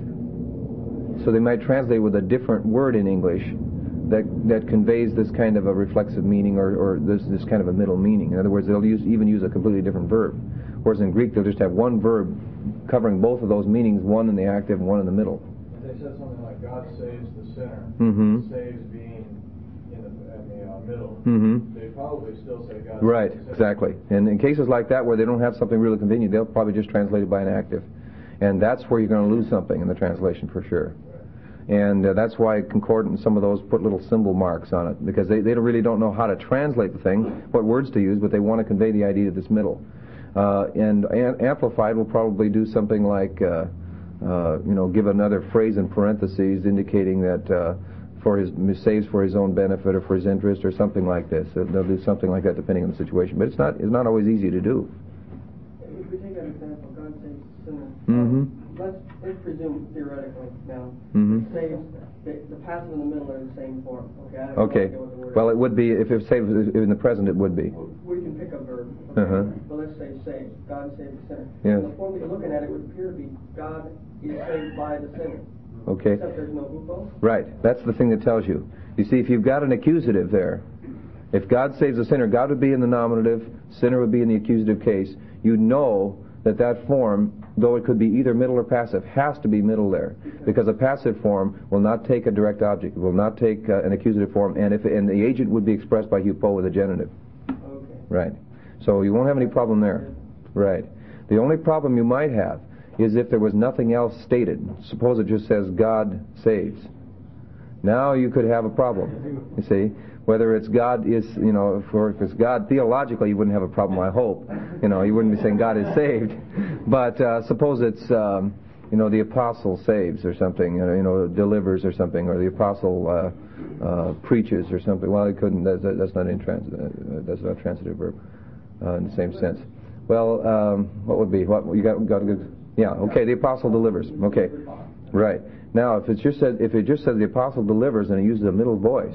So they might translate with a different word in English that that conveys this kind of a reflexive meaning or, or this this kind of a middle meaning. In other words, they'll use even use a completely different verb. Whereas in Greek, they'll just have one verb covering both of those meanings, one in the active and one in the middle. If they said something like God saves the sinner, Mm-hmm. saves being in the, in the uh, middle, Mm-hmm. they probably still say God Right, saves the sinner. exactly. And in cases like that where they don't have something really convenient, they'll probably just translate it by an active. And that's where you're going to lose something in the translation for sure. And uh, that's why Concordant, some of those put little symbol marks on it, because they, they don't really don't know how to translate the thing, what words to use, but they want to convey the idea of this middle. Uh, and an- Amplified will probably do something like, uh, uh, you know, give another phrase in parentheses indicating that uh, for his saves for his own benefit or for his interest or something like this. They'll do something like that depending on the situation. But it's not it's not always easy to do. If we take an example, God saves sinners. Mm-hmm. Let's, let's presume theoretically now, Mm-hmm. saves, the, the passive and the middle are the same form. Okay. I have Okay. No idea what the word Well, is. it would be if it saves in the present. It would be. We can pick a verb. Okay? Uh-huh. But let's say saves. God saves the sinner. Yes. The form that you're looking at, it would appear to be God is saved by the sinner. Okay. Except there's no hupo. Right. That's the thing that tells you. You see, if you've got an accusative there, if God saves a sinner, God would be in the nominative, sinner would be in the accusative case. You know that that form, though it could be either middle or passive, has to be middle there, because a passive form will not take a direct object, it will not take uh, an accusative form, and if and the agent would be expressed by hupo with a genitive. Okay. Right. So you won't have any problem there. Right. The only problem you might have is if there was nothing else stated. Suppose it just says God saves. Now you could have a problem. You see, whether it's God is, you know, if, or if it's God theologically, you wouldn't have a problem. I hope, you know, you wouldn't be saying God is saved. But uh, suppose it's, um, you know, the apostle saves or something, you know, you know delivers or something, or the apostle uh, uh, preaches or something. Well, it couldn't. That's, that's not in trans. Uh, that's not a transitive verb uh, in the same sense. Well, um, what would be? What you got? Got a good. Yeah. Okay. The apostle delivers. Okay. Right. Now, if it just says if it just says the apostle delivers and it uses a middle voice,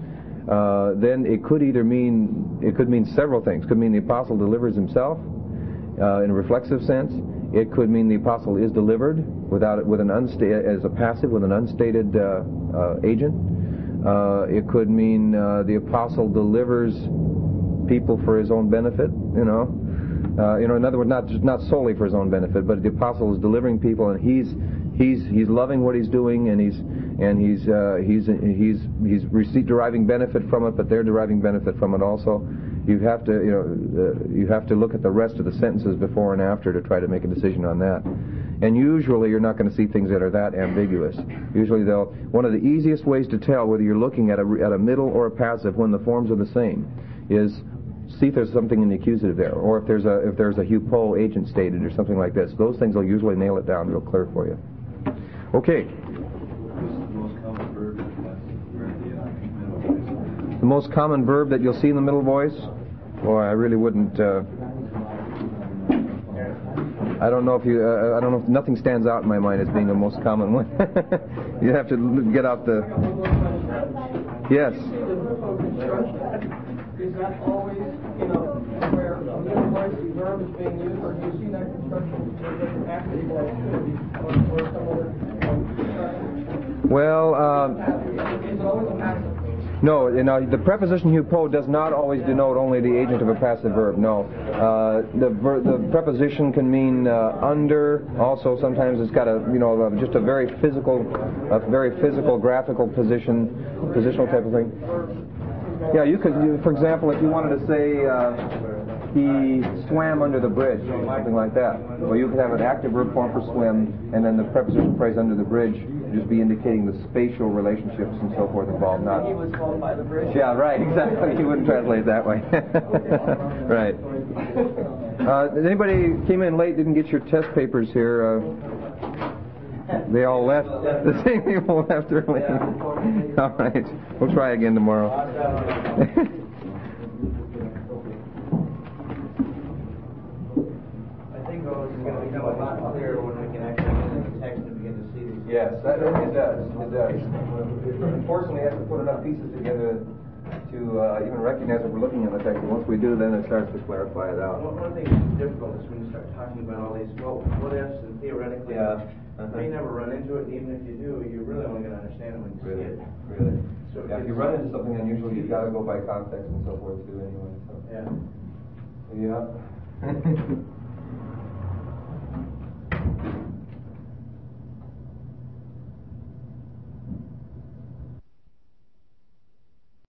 uh, then it could either mean it could mean several things. It could mean the apostle delivers himself uh, in a reflexive sense. It could mean the apostle is delivered without it, with an unsta- as a passive with an unstated uh, uh, agent. Uh, it could mean uh, the apostle delivers people for his own benefit. You know. Uh, you know, in other words, not just not solely for his own benefit, but the apostle is delivering people, and he's he's he's loving what he's doing, and he's and he's uh, he's he's he's rece- deriving benefit from it, but they're deriving benefit from it also. You have to you know uh, you have to look at the rest of the sentences before and after to try to make a decision on that. And usually, you're not going to see things that are that ambiguous. Usually, they'll one of the easiest ways to tell whether you're looking at a at a middle or a passive when the forms are the same is see if there's something in the accusative there, or if there's a if there's a hupo agent stated or something like this. Those things will usually nail it down real clear for you. Okay. The most common verb that you'll see in the middle voice? Boy, I really wouldn't. Uh, I don't know if you. Uh, I don't know. If nothing stands out in my mind as being the most common one. You have to get out the. Yes. Is that always, you know, where the middle voice verb is being used, or do you see that construction as an active voice or, or some other construction? Well. Uh, Is it always a passive? No, you know, the preposition hupo does not always denote only the agent of a passive verb. No, uh, the ver- the preposition can mean uh, under. Also, sometimes it's got a you know uh, just a very physical, a very physical, graphical position, positional type of thing. Yeah, you could, you, for example, if you wanted to say uh, he swam under the bridge, or something like that. Well, you could have an active verb form for swim, and then the preposition phrase under the bridge just be indicating the spatial relationships and so forth involved. Not He was swallowed by the bridge. Yeah, right, exactly. You wouldn't translate that way. Right. Uh, anybody came in late, didn't get your test papers here? Uh, they all left. The same people left early. All right. We'll try again tomorrow. I think though it's going to become a lot clearer when we can actually get into the text and begin to see these. Yes, that, it does. It does. Unfortunately, we have to put enough pieces together to uh, even recognize that we're looking at the text. And once we do, then it starts to clarify it out. One, one thing that's difficult is when you start talking about all these, well, what ifs and theoretically. Yeah. You may never run into it, and even if you do, you're really only going to understand it when you Really, see it. really. So Yeah, if you run into something unusual, you've got to go by context and so forth too anyway. So. Yeah. Yeah.